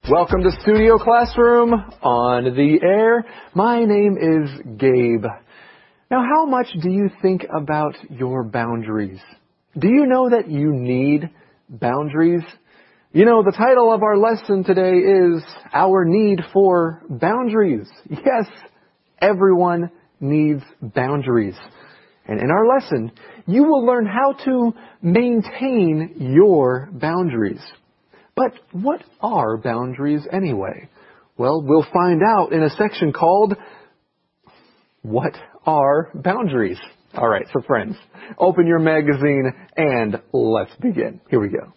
Welcome to Studio Classroom on the air. My name is Gabe. Now, how much do you think about your boundaries? Do you know that you need boundaries? You know, the title of our lesson today is Our Need for Boundaries. Yes, everyone needs boundaries. And in our lesson, you will learn how to maintain your boundaries. But what are boundaries anyway? Well, we'll find out in a section called What Are Boundaries? All right, so friends, open your magazine and let's begin. Here we go.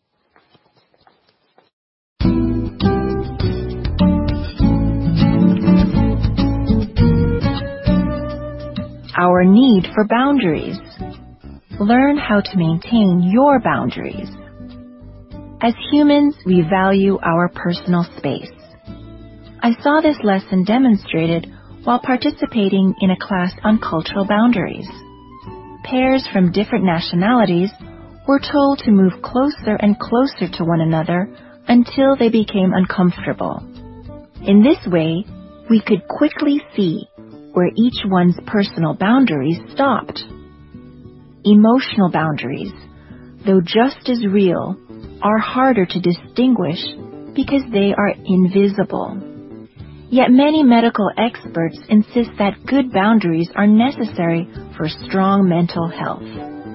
Our need for boundaries. Learn how to maintain your boundaries. As humans, we value our personal space. I saw this lesson demonstrated while participating in a class on cultural boundaries. Pairs from different nationalities were told to move closer and closer to one another until they became uncomfortable. In this way, we could quickly see where each one's personal boundaries stopped. Emotional boundaries, though just as real, are harder to distinguish because they are invisible. Yet many medical experts insist that good boundaries are necessary for strong mental health.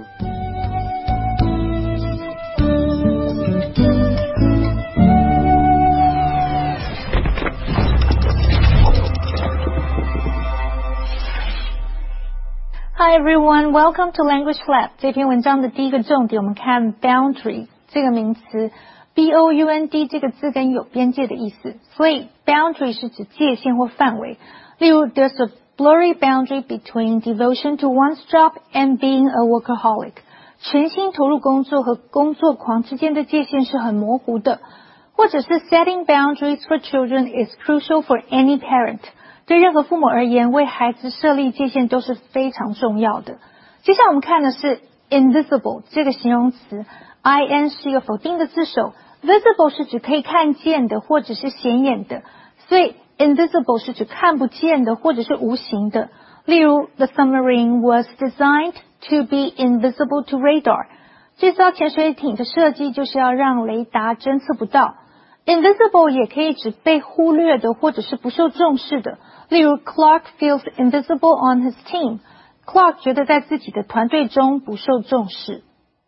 Hi everyone, welcome to Language Lab. 这篇文章的第一个重点，我们看 boundary 这个名词 ，B-O-U-N-D 这个字根有边界的意思，所以 boundary 是指界限或范围。例如 ，there's a blurry boundary between devotion to one's job and being a workaholic。全心投入工作和工作狂之间的界限是很模糊的。或者是 setting boundaries for children is crucial for any parent。对任何父母而言，为孩子设立界限都是非常重要的。接下来我们看的是 invisible 这个形容词 ，in 是一个否定的字首 ，visible 是指可以看见的或者是显眼的，所以 invisible 是指看不见的或者是无形的。例如 ，the submarine was designed to be invisible to radar。这艘潜水艇的设计就是要让雷达侦测不到。invisible 也可以指被忽略的或者是不受重视的。例如 Clark feels invisible on his team. Clark 觉得在自己的团队中不受重视。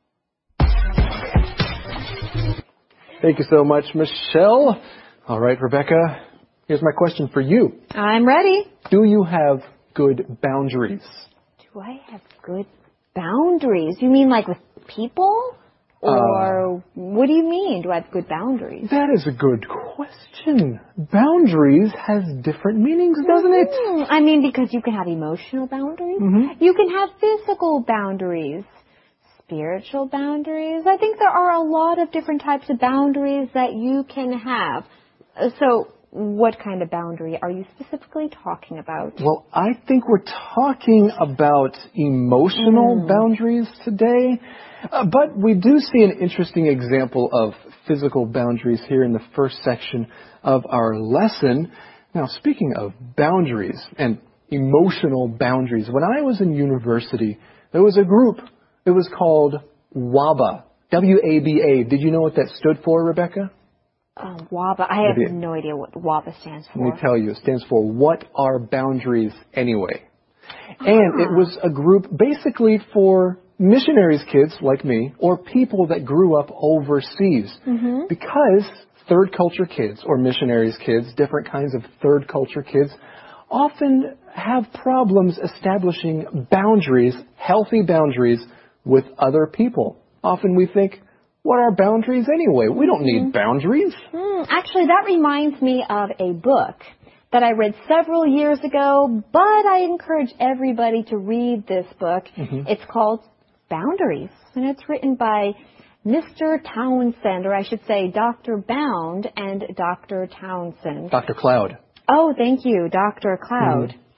Thank you so much, Michelle. All right, Rebecca, here's my question for you. I'm ready. Do you have good boundaries? Do I have good boundaries? You mean like with people? Or what do you mean? Do I have good boundaries? That is a good question. Boundaries has different meanings, doesn't it? I mean, because you can have emotional boundaries. You can have physical boundaries, spiritual boundaries. I think there are a lot of different types of boundaries that you can have. So what kind of boundary are you specifically talking about? Well, I think we're talking about emotional boundaries today. But we do see an interesting example of physical boundaries here in the first section of our lesson. Now, speaking of boundaries and emotional boundaries, when I was in university, there was a group. It was called WABA, W-A-B-A. Did you know what that stood for, Rebecca? WABA. I have no idea what WABA stands for. Let me tell you. It stands for What Are Boundaries Anyway? And it was a group basically for missionaries' kids like me, or people that grew up overseas. Because third culture kids or missionaries' kids, different kinds of third culture kids, often have problems establishing boundaries, healthy boundaries, with other people. Often we think, what are boundaries anyway? We don't need boundaries. Actually, that reminds me of a book that I read several years ago, but I encourage everybody to read this book. It's called Boundaries, and it's written by Mr. Townsend, or I should say Dr. Bound and Dr. Townsend. Dr. Cloud. Oh, thank you, Dr. Cloud.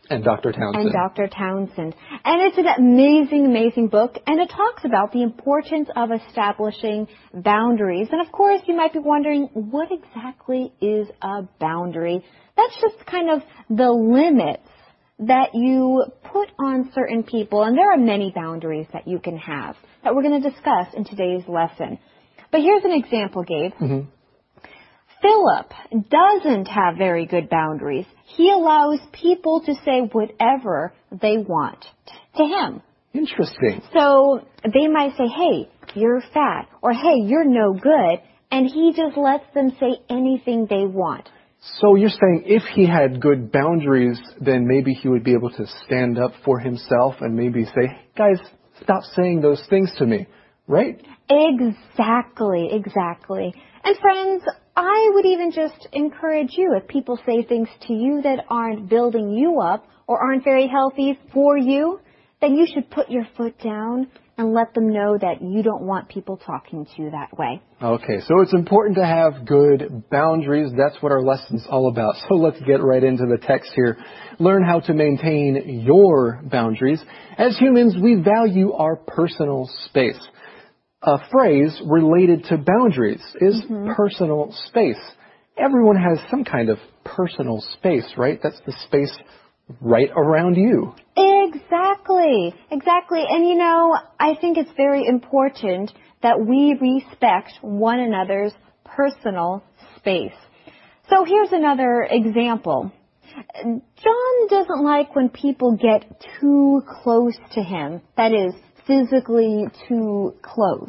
And Dr. Townsend. And Dr. Townsend. And it's an amazing, amazing book, and it talks about the importance of establishing boundaries. And of course, you might be wondering, what exactly is a boundary? That's just kind of the limits that you put on certain people. And there are many boundaries that you can have that we're going to discuss in today's lesson. But here's an example, Gabe. Mm-hmm. Philip doesn't have very good boundaries. He allows people to say whatever they want to him. Interesting. So they might say, hey, you're fat, or hey, you're no good, and he just lets them say anything they want. So you're saying if he had good boundaries, then maybe he would be able to stand up for himself and maybe say, hey, guys, stop saying those things to me, right? Exactly, exactly. And friends, I would even just encourage you, if people say things to you that aren't building you up or aren't very healthy for you, then you should put your foot down and let them know that you don't want people talking to you that way. Okay, so it's important to have good boundaries. That's what our lesson's all about. So let's get right into the text here. Learn how to maintain your boundaries. As humans, we value our personal space. A phrase related to boundaries is personal space. Everyone has some kind of personal space, right? That's the space right around you. Exactly, exactly. And you know, I think it's very important that we respect one another's personal space. So here's another example. John doesn't like when people get too close to him. That is, physically too close.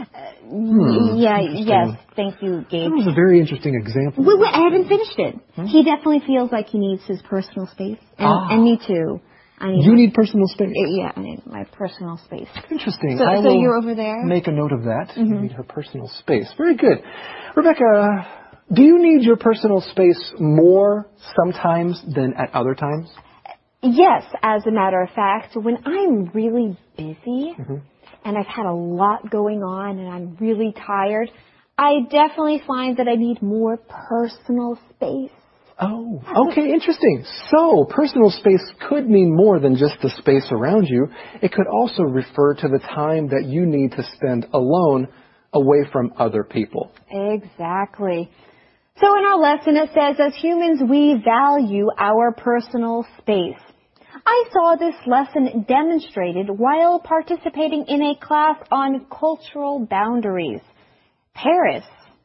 Yes, thank you, Gabe. That was a very interesting example. Wait, I haven't finished it. He definitely feels like he needs his personal space. And me too. You need personal space? Yeah, I need my personal space. Interesting. So you're over there? Make a note of that. You need her personal space. Very good. Rebecca, do you need your personal space more sometimes than at other times? Yes, as a matter of fact, when I'm really busy and I've had a lot going on and I'm really tired, I definitely find that I need more personal space. Oh, okay, interesting. So, personal space could mean more than just the space around you. It could also refer to the time that you need to spend alone, away from other people. Exactly. So in our lesson it says, as humans, we value our personal space. I saw this lesson demonstrated while participating in a class on cultural boundaries. Pairs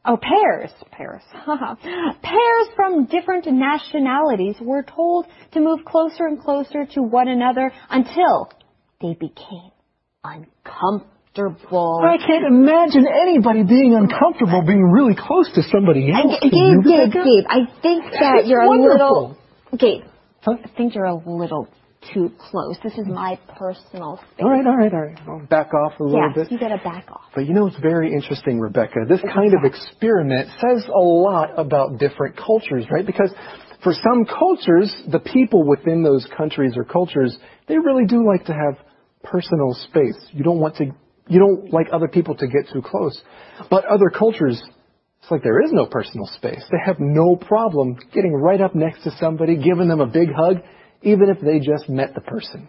from different nationalities were told to move closer and closer to one another until they became uncomfortable. I can't imagine anybody being uncomfortable being really close to somebody else. Gabe, I think that you're wonderful. Gabe, I think you're a little too close. This is my personal space. All right. I'll back off a little bit. You got to back off. But you know, it's very interesting, Rebecca. This kind of experiment says a lot about different cultures, right? Because for some cultures, the people within those countries or cultures, they really do like to have personal space. You don't like other people to get too close. But other cultures, it's like there is no personal space. They have no problem getting right up next to somebody, giving them a big hug, even if they just met the person.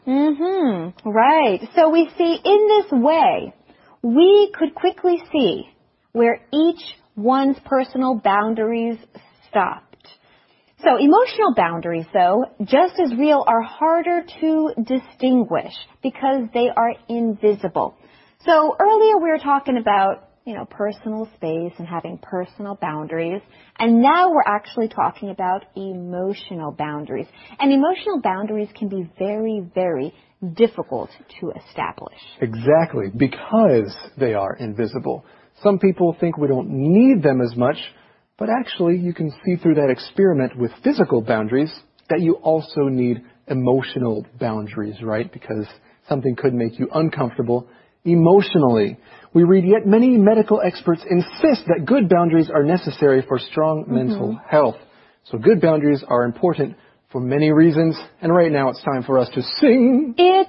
Right. So we see in this way, we could quickly see where each one's personal boundaries stopped. So emotional boundaries, though, just as real, are harder to distinguish because they are invisible. So earlier we were talking about, personal space and having personal boundaries. And now we're actually talking about emotional boundaries. And emotional boundaries can be very, very difficult to establish. Exactly, because they are invisible. Some people think we don't need them as much, but actually you can see through that experiment with physical boundaries that you also need emotional boundaries, right? Because something could make you uncomfortable emotionally. We read, yet many medical experts insist that good boundaries are necessary for strong mental health. So good boundaries are important for many reasons. And right now it's time for us to sing it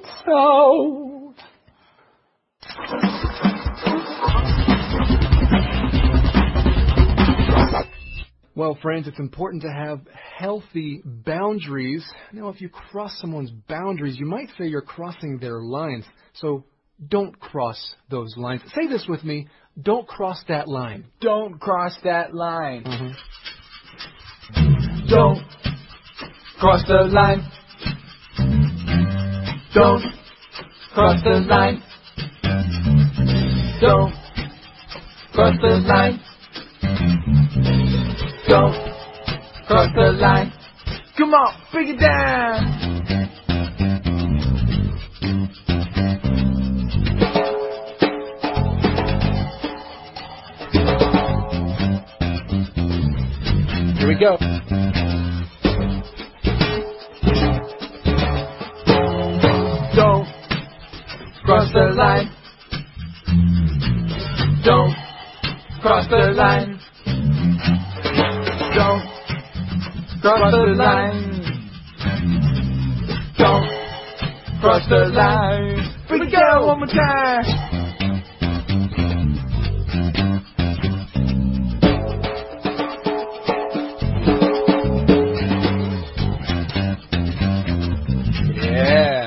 out. Well, friends, it's important to have healthy boundaries. Now, if you cross someone's boundaries, you might say you're crossing their lines. So don't cross those lines. Say this with me. Don't cross that line. Don't cross that line. Don't cross the line. Don't cross the line. Don't cross the line. Don't cross the line. Come on, break it down. Here we go. Don't cross the line. Don't cross the line. Don't cross the line. Don't cross the line. Here we go, one more time. Yeah.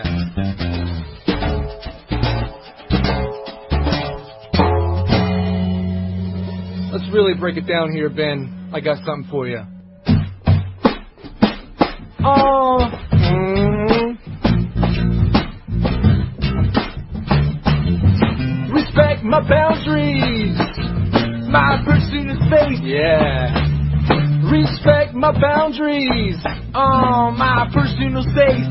Let's really break it down here, Ben. I got something for you. Oh. Respect my boundaries. My personal space. Yeah. Respect my boundaries. Oh, my personal space.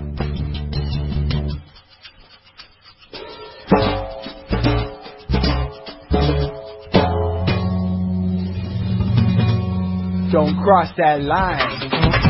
Don't cross that line.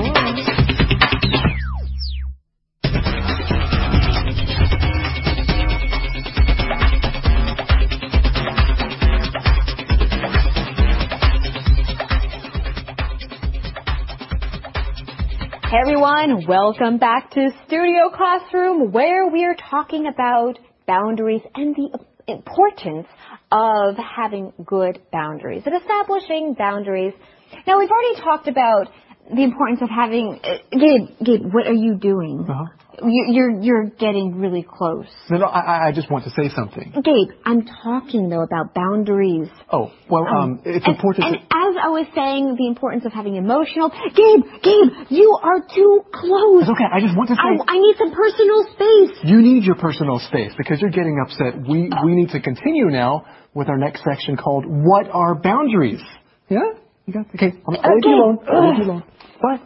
Hey everyone, welcome back to Studio Classroom, where we are talking about boundaries and the importance of having good boundaries and establishing boundaries. Now, we've already talked about the importance of having... Gabe, what are you doing? You're getting really close. No, I just want to say something. Gabe, I'm talking, though, about boundaries. Oh, well, it's important and as I was saying, the importance of having emotional... Gabe, you are too close. It's okay, I just want to say... I need some personal space. You need your personal space because you're getting upset. We need to continue now with our next section called What Are Boundaries? Yeah? You got it? Okay, I'll leave you alone. I'll leave you alone. Bye.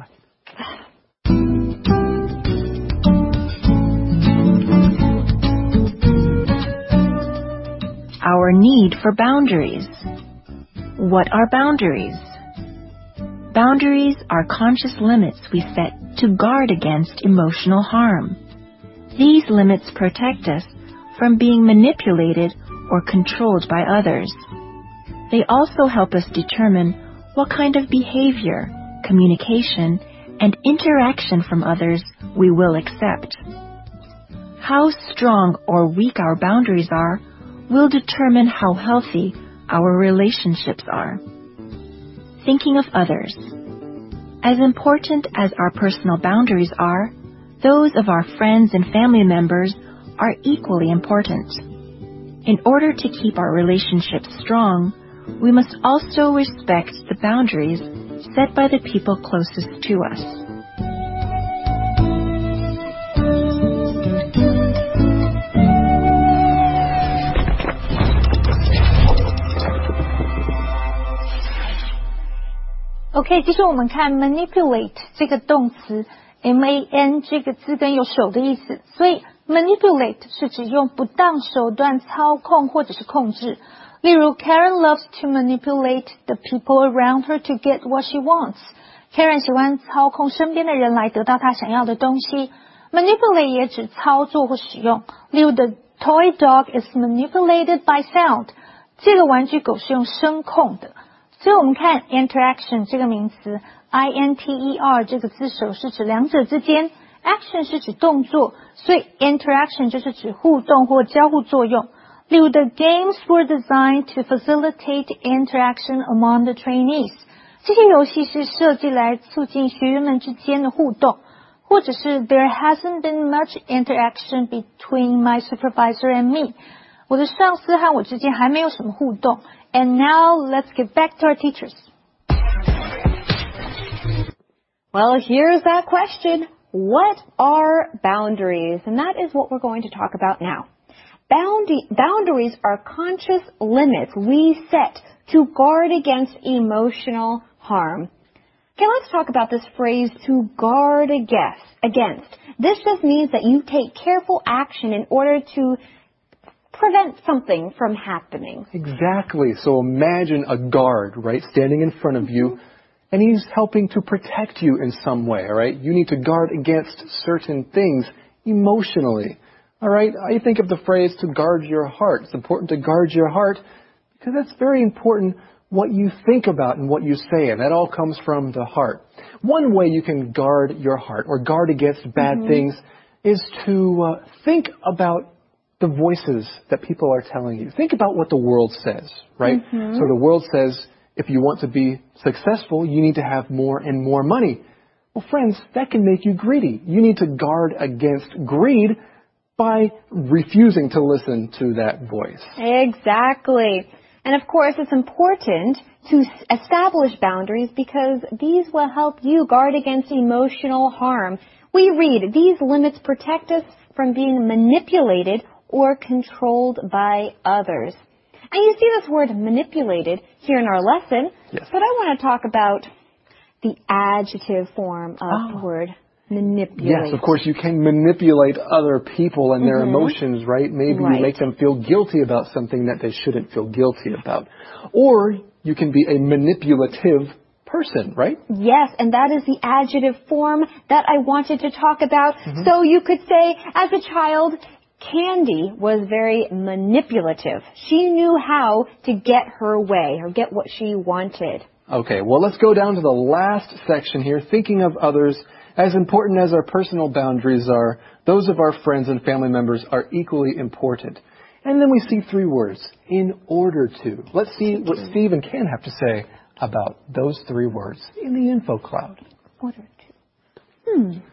Our need for boundaries. What are boundaries? Boundaries are conscious limits we set to guard against emotional harm. These limits protect us from being manipulated or controlled by others. They also help us determine what kind of behavior, communication, and interaction from others we will accept. How strong or weak our boundaries are will determine how healthy our relationships are. Thinking of others. As important as our personal boundaries are, those of our friends and family members are equally important. In order to keep our relationships strong, we must also respect the boundaries set by the people closest to us. OK， 接着我们看 manipulate 这个动词 ，man 这个字根有手的意思，所以 manipulate 是指用不当手段操控或者是控制。例如 Karen loves to manipulate the people around her to get what she wants. Karen 喜欢操控身边的人来得到她想要的东西。Manipulate 也指操作或使用。例如 The toy dog is manipulated by sound. 这个玩具狗是用声控的。所以我们看 interaction 这个名词 ，INTER 这个字首是指两者之间 ，action 是指动作，所以 interaction 就是指互动或交互作用。例如 The games were designed to facilitate interaction among the trainees. 这些游戏是设计来促进学员们之间的互动，或者是 There hasn't been much interaction between my supervisor and me. 我的上司和我之间还没有什么互动。And now let's get back to our teachers. Well, here's that question. What are boundaries? And that is what we're going to talk about now. Boundaries are conscious limits we set to guard against emotional harm. Okay, let's talk about this phrase, to guard against. This just means that you take careful action in order to prevent something from happening. Exactly. So imagine a guard, right, standing in front of you, and he's helping to protect you in some way, all right? You need to guard against certain things emotionally, all right? I think of the phrase to guard your heart. It's important to guard your heart because that's very important what you think about and what you say, and that all comes from the heart. One way you can guard your heart or guard against bad things is to think about the voices that people are telling you. Think about what the world says, right? So the world says, if you want to be successful, you need to have more and more money. Well, friends, that can make you greedy. You need to guard against greed by refusing to listen to that voice. Exactly. And of course, it's important to establish boundaries because these will help you guard against emotional harm. We read, these limits protect us from being manipulated or controlled by others. And you see this word manipulated here in our lesson, yes. But I want to talk about the adjective form of the word manipulate. Yes, of course, you can manipulate other people and their emotions, right? Maybe you make them feel guilty about something that they shouldn't feel guilty about. Or you can be a manipulative person, right? Yes, and that is the adjective form that I wanted to talk about. So you could say, as a child, Candy was very manipulative. She knew how to get her way or get what she wanted. Okay, well, let's go down to the last section here. Thinking of others, as important as our personal boundaries are, those of our friends and family members are equally important. And then we see three words, in order to. Let's see what Steve and Ken have to say about those three words in the info cloud. Order to.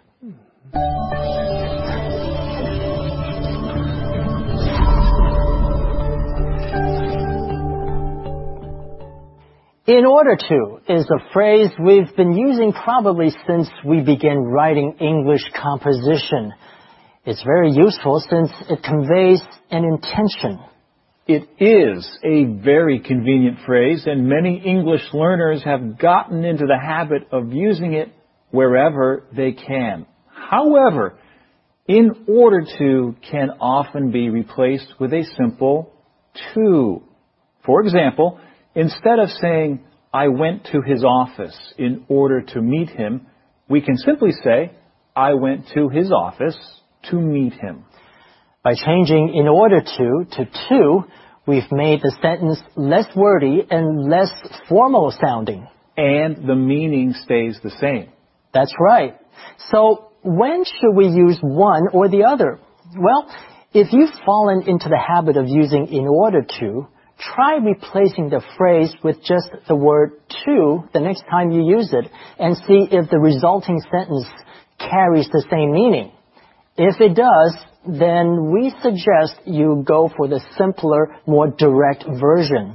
In order to is a phrase we've been using probably since we began writing English composition. It's very useful since it conveys an intention. It is a very convenient phrase, and many English learners have gotten into the habit of using it wherever they can. However, in order to can often be replaced with a simple to. For example, instead of saying, I went to his office in order to meet him, we can simply say, I went to his office to meet him. By changing in order to, we've made the sentence less wordy and less formal sounding. And the meaning stays the same. That's right. So when should we use one or the other? Well, if you've fallen into the habit of using in order to, try replacing the phrase with just the word to the next time you use it and see if the resulting sentence carries the same meaning. If it does, then we suggest you go for the simpler, more direct version.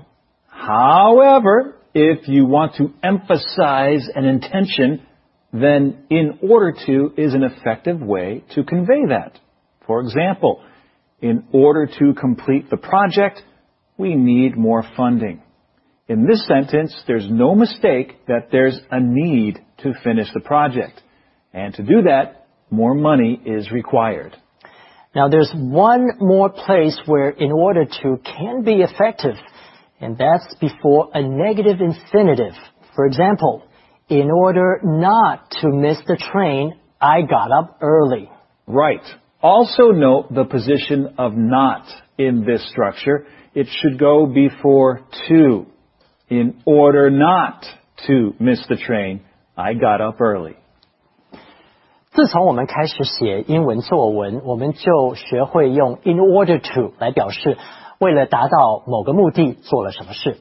However, if you want to emphasize an intention, then in order to is an effective way to convey that. For example, in order to complete the project, we need more funding. In this sentence, there's no mistake that there's a need to finish the project. And to do that, more money is required. Now, there's one more place where in order to can be effective, and that's before a negative infinitive. For example, in order not to miss the train, I got up early. Right. Also note the position of not in this structure. It should go before to. In order not to miss the train, I got up early. 自从我们开始写英文作文，我们就学会用 in order to 来表示为了达到某个目的做了什么事。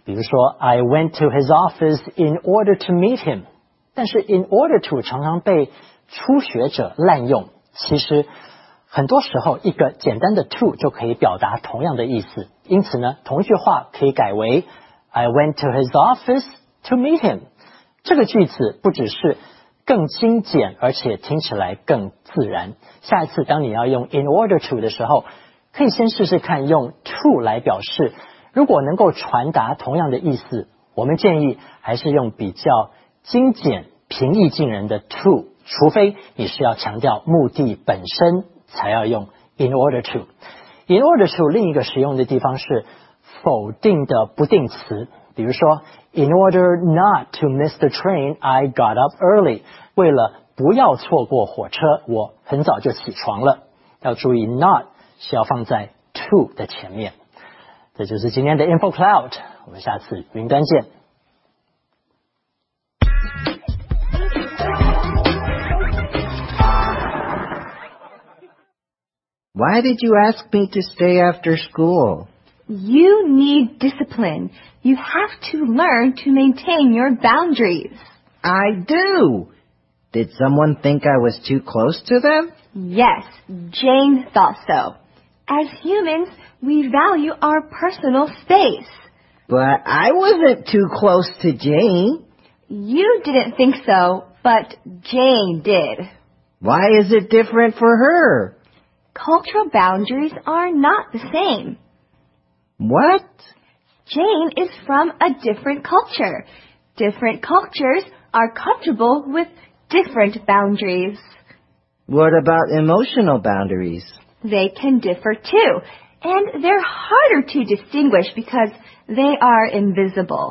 比如说 I went to his office in order to meet him。但是 in order to 常常被初学者滥用，其实很多时候一个简单的 to 就可以表达同样的意思。因此呢，同一句话可以改为 I went to his office to meet him。这个句子不只是更精简，而且听起来更自然。下一次当你要用 in order to 的时候，可以先试试看用 to 来表示。如果能够传达同样的意思，我们建议还是用比较精简、平易近人的 to， 除非你是要强调目的本身，才要用 in order to。in order to 另一个使用的地方是否定的不定词，比如说 in order not to miss the train, I got up early。为了不要错过火车，我很早就起床了。要注意 not 是要放在 to 的前面。这就是今天的 Info Cloud， 我们下次云端见。 Why did you ask me to stay after school? You need discipline. You have to learn to maintain your boundaries. I do. Did someone think I was too close to them? Yes, Jane thought so. As humans, we value our personal space. But I wasn't too close to Jane. You didn't think so, but Jane did. Why is it different for her? Cultural boundaries are not the same. What? Jane is from a different culture. Different cultures are comfortable with different boundaries. What about emotional boundaries? They can differ too, and they're harder to distinguish because they are invisible.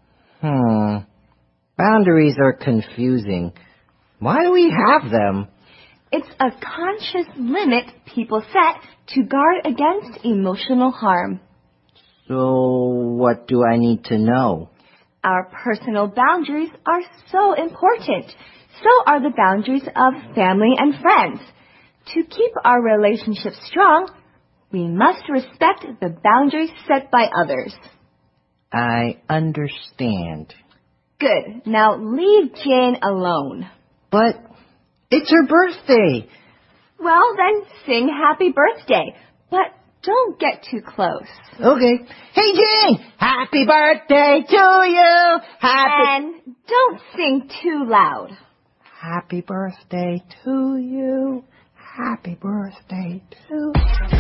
Boundaries are confusing. Why do we have them? It's a conscious limit people set to guard against emotional harm. So, what do I need to know? Our personal boundaries are so important. So are the boundaries of family and friends. To keep our relationships strong, we must respect the boundaries set by others. I understand. Good. Now leave Jane alone. But it's her birthday. Well, then sing happy birthday. But don't get too close. Okay. Hey, Jane! Happy birthday to you! And don't sing too loud. Happy birthday to you. Happy birthday to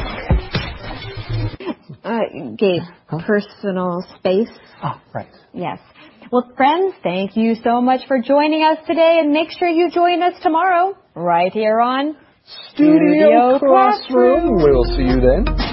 Gabe, personal space. Oh, right. Yes. Well, friends, thank you so much for joining us today, and make sure you join us tomorrow right here on Studio Classroom. We'll see you then.